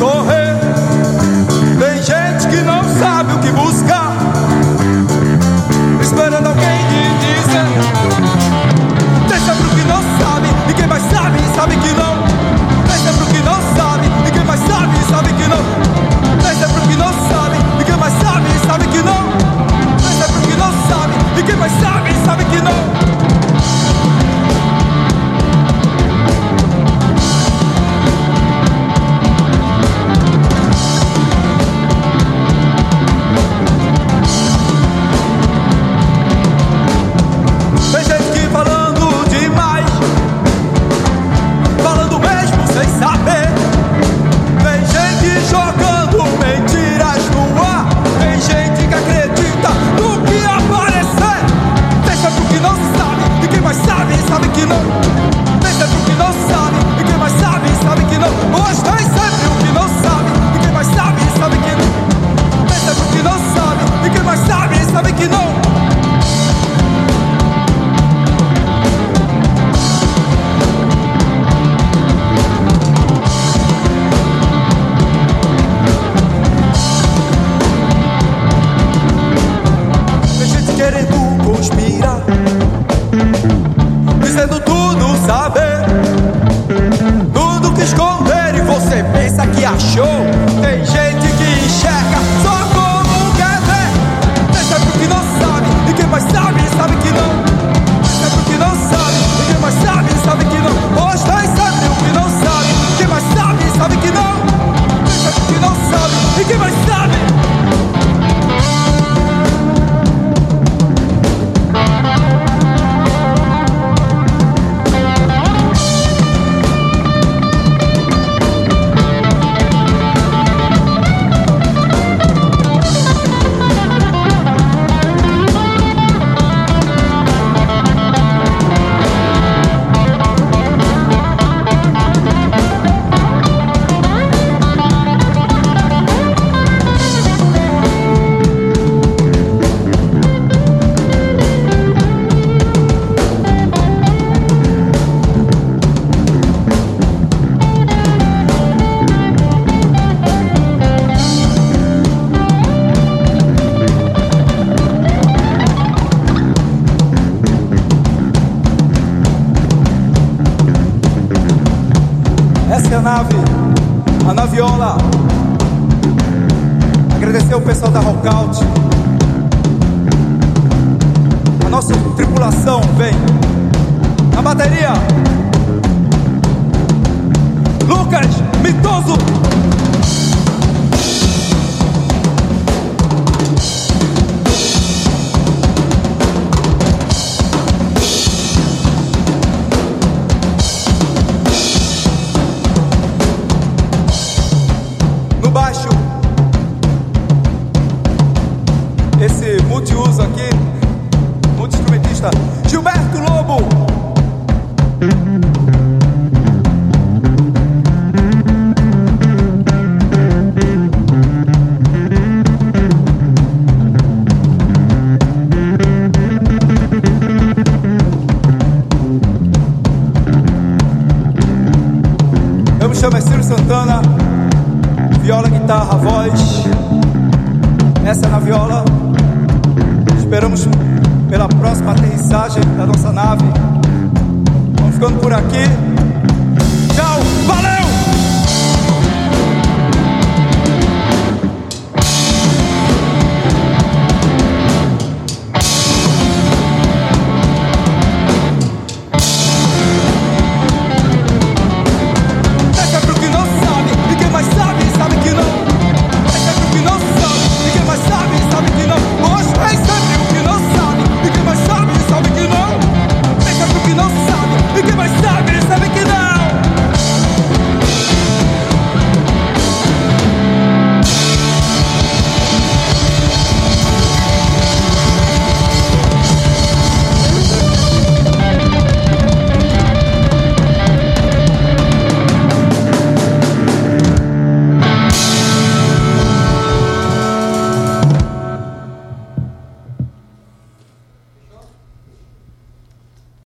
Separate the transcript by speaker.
Speaker 1: correr. Tem gente que não sabe o que buscar, esperando alguém lhe dizer. Tem sempre o que não sabe, e quem mais sabe, sabe que não. Tem sempre o que não sabe, e quem mais sabe, sabe que não. Tem sempre o que não sabe, e quem mais sabe, sabe que não. Tem sempre o que não sabe, e quem mais sabe, sabe que não. Dizendo tudo saber, tudo que esconder, e você pensa que achou. Tem gente que enxerga só como quer ver. Tem sempre o que não sabe, e quem mais sabe, sabe que não. Tem sempre o que não sabe, e quem mais sabe, sabe que não. Hoje tem sempre o que não sabe, quem mais sabe, sabe que não. Tem sempre o que não sabe, e quem mais sabe. Essa é a naviola. Agradecer o pessoal da Rockout. A nossa tripulação vem. Na bateria, Lucas Mitoso. Baixo, esse multiuso aqui, multi-instrumentista, Gilberto Lobo. Eu me chamo Ciro Santana. Viola, guitarra, voz. Essa é na viola. Esperamos pela próxima aterrissagem da nossa nave. Vamos ficando por aqui.